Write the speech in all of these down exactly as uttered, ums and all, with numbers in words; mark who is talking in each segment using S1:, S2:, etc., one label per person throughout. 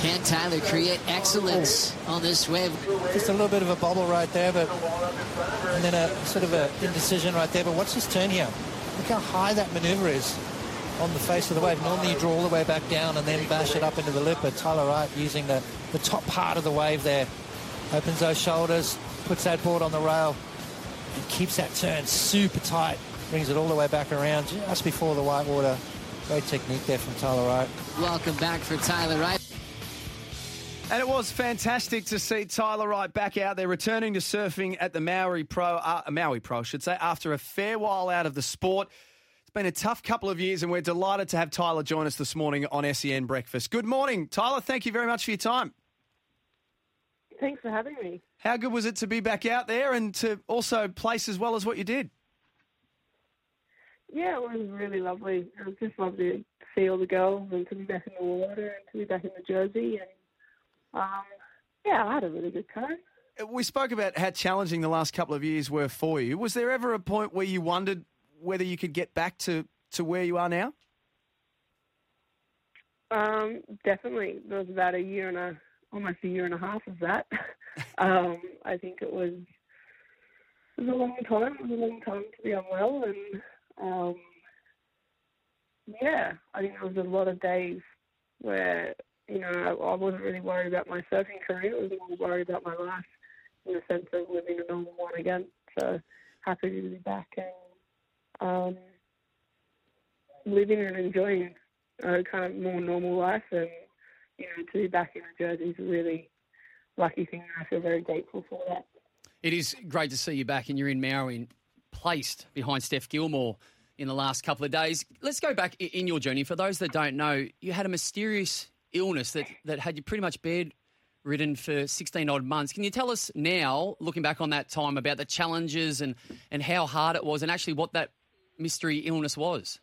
S1: Can Tyler create excellence on this wave?
S2: Just a little bit of a bobble right there, but and then a sort of a indecision right there. But watch this turn here. Look how high that manoeuvre is on the face of the wave. Normally you draw all the way back down and then bash it up into the lip, but Tyler Wright using the, the top part of the wave there. Opens those shoulders, puts that board on the rail, and keeps that turn super tight. Brings it all the way back around just before the whitewater. Great technique there from Tyler Wright.
S1: Welcome back for Tyler Wright.
S3: And it was fantastic to see Tyler Wright back out there, returning to surfing at the Maui Pro, uh, Maui Pro, I should say, after a fair while out of the sport. It's been a tough couple of years, and we're delighted to have Tyler join us this morning on S E N Breakfast. Good morning, Tyler. Thank you very much for your time.
S4: Thanks for having me.
S3: How good was it to be back out there and to also place as well as what you did?
S4: Yeah, it was really lovely. It was just lovely to see all the girls and to be back in the water and to be back in the jersey. And um, yeah, I had a really good time.
S3: We spoke about how challenging the last couple of years were for you. Was there ever a point where you wondered whether you could get back to, to where you are now?
S4: Um, definitely. There was about a year and a, almost a year and a half of that. um, I think it was, it was a long time. It was a long time to be unwell. And um, yeah, I think there was a lot of days where, you know, I, I wasn't really worried about my surfing career. I was more worried about my life in the sense of living a normal one again. So happy to be back and um, living and enjoying a kind of more normal life. And, you know, to be back in a jersey is a really lucky thing. I feel very grateful for that.
S5: It is great to see you back, and you're in Maui, placed behind Steph Gilmore in the last couple of days. Let's go back in your journey. For those that don't know, you had a mysterious illness that, that had you pretty much bedridden for sixteen odd months. Can you tell us now, looking back on that time, about the challenges and, and how hard it was and actually what that mystery illness was?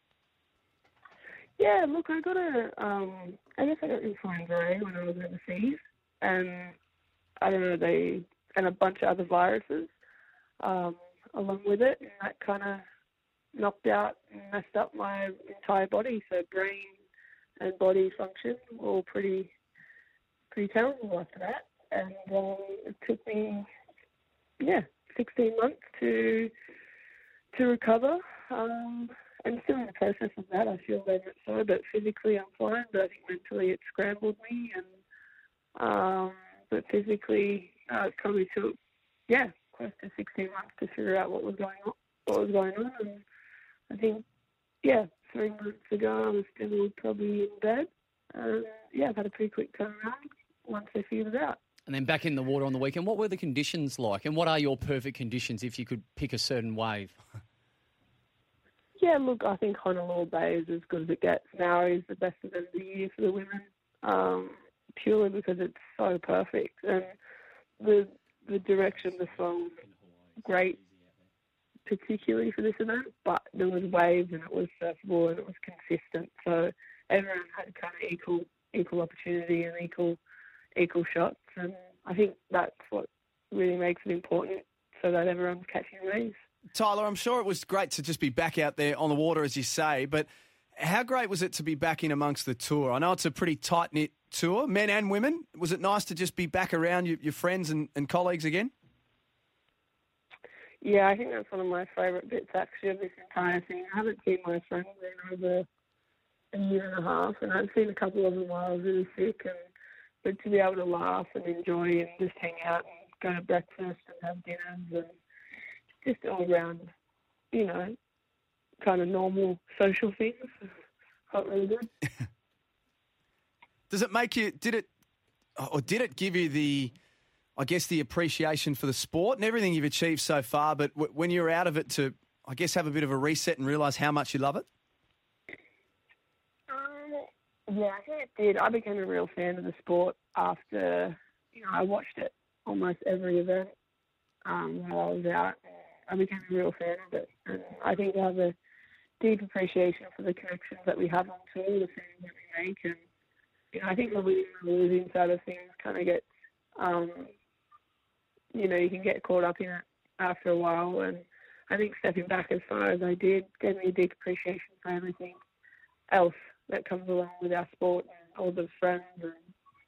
S4: Yeah, look, I got a, um, I guess I got influenza A when I was overseas, and I don't know, they, and a bunch of other viruses um, along with it, and that kind of knocked out and messed up my entire body. So brain and body function were all pretty, pretty terrible after that, and um, it took me, yeah, sixteen months to to recover. Um, I'm still in the process of that. I feel very much so, but physically I'm fine. But I think mentally it scrambled me, and um, but physically uh, it probably took, yeah, close to sixteen months to figure out what was going on. What was going on, and I think, yeah, three months ago I was still probably in bed. And yeah, I've had a pretty quick turnaround once I figured it out.
S5: And then back in the water on the weekend, what were the conditions like? And what are your perfect conditions if you could pick a certain wave?
S4: Yeah, look, I think Honolulu Bay is as good as it gets. Maui is the best of the year for the women, um, purely because it's so perfect. And the the direction of the song was great, particularly for this event, but there was waves and it was surfable and it was consistent. So everyone had kind of equal equal opportunity and equal equal shots. And I think that's what really makes it important, so that everyone's catching waves.
S3: Tyler, I'm sure it was great to just be back out there on the water, as you say, but how great was it to be back in amongst the tour? I know it's a pretty tight-knit tour, men and women. Was it nice to just be back around your, your friends and, and colleagues again?
S4: Yeah, I think that's one of my favourite bits, actually, of this entire thing. I haven't seen my friends in over a year and a half, and I've seen a couple of them while I was really sick, and but to be able to laugh and enjoy and just hang out and go to breakfast and have dinners and just all around, you know, kind of normal social things. Felt really good.
S3: Does it make you, did it, or did it give you the, I guess, the appreciation for the sport and everything you've achieved so far, but w- when you're out of it to, I guess, have a bit of a reset and realise how much you love it?
S4: Um, yeah, I think it did. I became a real fan of the sport after, you know, I watched it almost every event um, while I was out. I became a real fan of it. And I think I have a deep appreciation for the connections that we have on tour, the friends that we make. And, you know, I think the winning and losing side of things kind of gets, um, you know, you can get caught up in it after a while. And I think stepping back as far as I did gave me a deep appreciation for everything else that comes along with our sport and all the friends and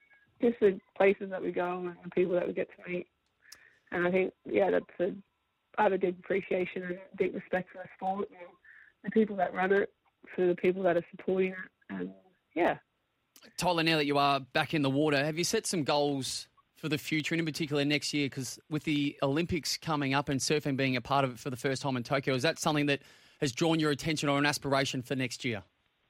S4: just the places that we go and the people that we get to meet. And I think, yeah, that's a, I have a deep appreciation and deep respect for the sport and the people that run it, for the people that are supporting it. And, yeah.
S5: Tyler, now that you are back in the water, have you set some goals for the future and in particular next year? Because with the Olympics coming up and surfing being a part of it for the first time in Tokyo, is that something that has drawn your attention or an aspiration for next year?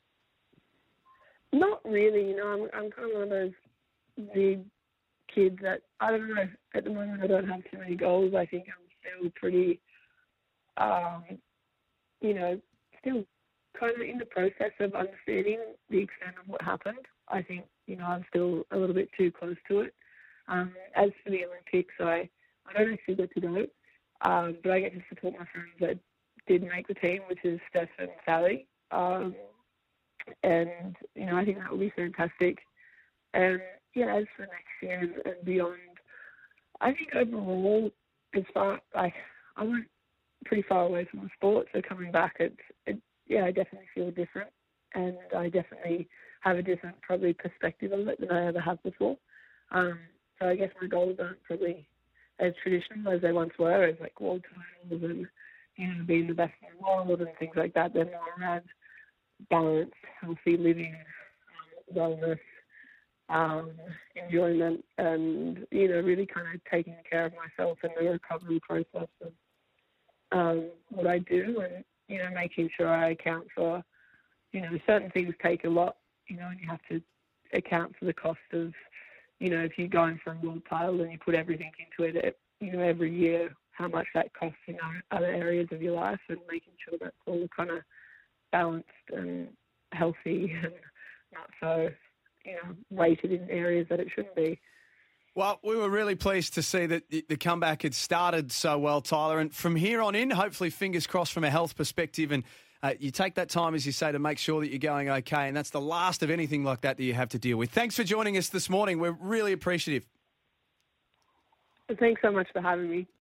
S4: Not really. You know, I'm, I'm kind of one of those big kids that, I don't know, at the moment I don't have too many goals. I think I'm still pretty, um, you know, still kind of in the process of understanding the extent of what happened. I think, you know, I'm still a little bit too close to it. Um, as for the Olympics, I, I don't actually get to go, um, but I get to support my friends that did make the team, which is Steph and Sally. Um, and, you know, I think that will be fantastic. And, yeah, as for next year and, and beyond, I think overall, as far, like, I went pretty far away from the sport, so coming back, it's, it, yeah, I definitely feel different. And I definitely have a different, probably, perspective of it than I ever have before. Um, so I guess my goals aren't probably as traditional as they once were, as, like, world titles and, you know, being the best in the world and things like that. They're more around balance, healthy living, um, wellness, um, enjoyment, and, you know, really kind of taking care of myself and the recovery process of um, what I do and, you know, making sure I account for, you know, certain things take a lot, you know, and you have to account for the cost of, you know, if you're going for a world title and you put everything into it, you know, every year, how much that costs in other areas of your life, and making sure that's all kind of balanced and healthy and not so, you know, weighted in areas that it shouldn't be.
S3: Well, we were really pleased to see that the comeback had started so well, Tyler. And from here on in, hopefully, fingers crossed from a health perspective, and uh, you take that time, as you say, to make sure that you're going okay. And that's the last of anything like that that you have to deal with. Thanks for joining us this morning. We're really appreciative.
S4: Thanks so much for having me.